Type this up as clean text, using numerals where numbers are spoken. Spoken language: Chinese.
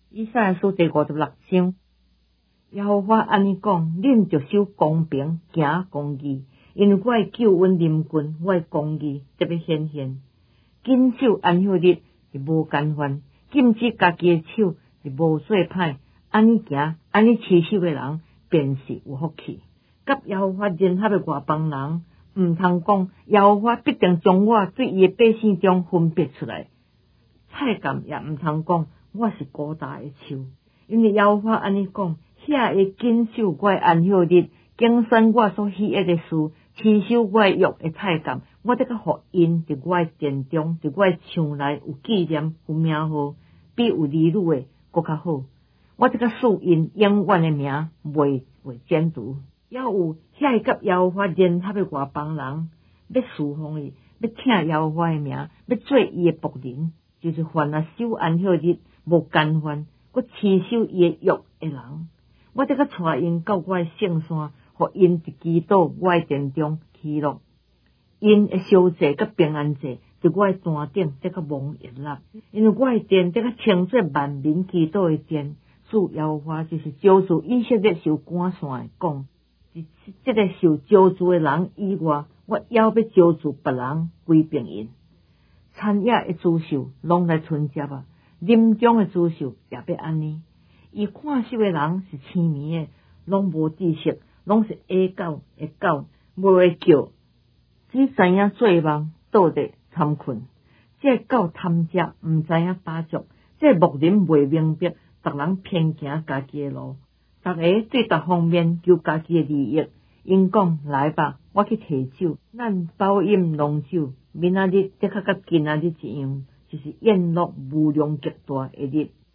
以赛亚书第56章，耶和华安尼讲：恁着守公平，行公义，因为我的救恩临近，我的公义特别显现。谨守安息日是无干犯，禁止家己的手是无做歹。安尼行，安尼持守的人，便是有福气。甲耶和华联合的外邦人，毋通讲耶和华必定将我对伊的百姓中分别出来。菜柑也毋通讲我是孤大的树，因为耶和华安尼讲，遐会谨守我的安息日，竞选我所喜爱的事，持守我的约的菜柑，我得甲互因伫我的殿中，伫我的墙内有纪念，有名号，比有儿女的搁较好。我得甲赐因永远的名，袂剪除。也有遐会甲耶和华联合的外邦人，要侍奉伊，要听耶和华的名，要做伊的仆人，就是凡啊守安息日，无干犯，佮持守伊的约的人。我得甲带因到我的圣山，互因伫基督我的殿中喜乐。因的烧祭甲平安祭，伫我的坛顶得甲蒙悦纳，因为我的殿得甲称作万民基督的殿。主耶和华就是招致以色列受赶散的讲，这个受招致的人以外，我还要招致别人归并因。产业的主受拢来春节啊，临终的主受也要安尼。伊看守的人是痴迷的，拢无知识，拢是下狗会狗，无会叫，只知影做梦倒地参困。这狗贪食，毋知影把足；这牧人袂明白。逐人偏行家己的路，逐个对逐方面求家己的利益。因讲来吧，我去提酒，咱饱饮浓酒。明仔日得较甲今仔日一样，就是宴乐无量极大的日。